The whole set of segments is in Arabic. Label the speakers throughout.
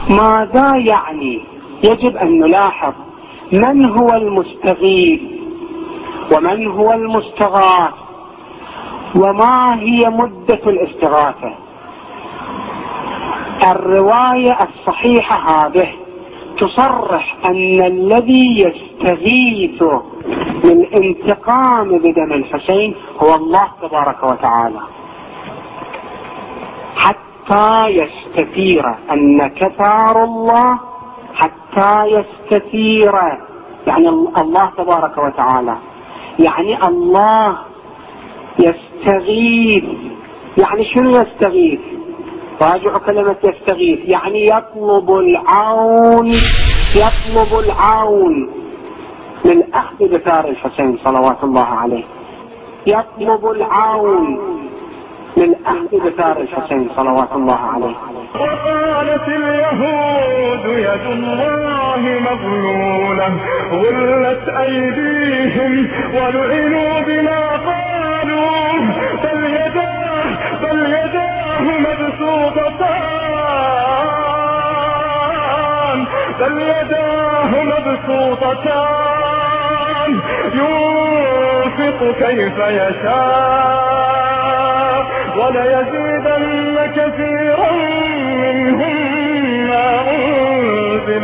Speaker 1: ماذا يعني؟ يجب أن نلاحظ من هو المستغيث ومن هو المستغاث وما هي مدة الاستغاثة. الرواية الصحيحة هذه تصرح أن الذي يستغيث للانتقام بدم الحسين هو الله تبارك وتعالى، حتى يستثير أن كثار الله، حتى يستثير يعني الله تبارك وتعالى، يعني الله يستغيث. يعني شنو يستغيث؟ راجعوا كلمة يستغيث، يعني يطلب العون، يطلب العون للأخذ بثار الحسين صلوات الله عليه، يطلب العون للأخذ بثار الحسين صلوات الله عليه.
Speaker 2: وقالت اليهود يد الله مغلولة غلت أيديهم ولعنوا بما قالوا بل يداه مبسوطتان ينفق كيف يشاء وليزيدن كثيرا منهم ما أنزل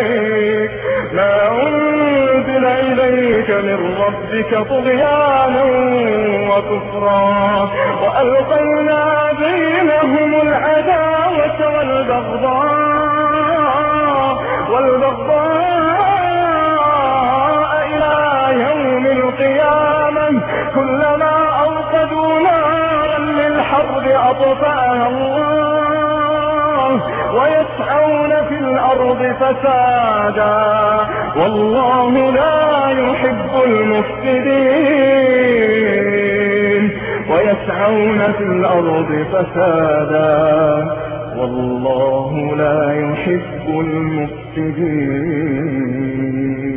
Speaker 2: إليك من ربك طغيانا وكفرا وألقينا بينهم العداوة والبغضاء إلى يوم القيامة كلما أوقدوا نارا للحرب أطفأها الله ويسعون في الأرض فسادا والله لا يحب المفسدين. ويسعون في الأرض فسادا والله لا يحب المفسدين.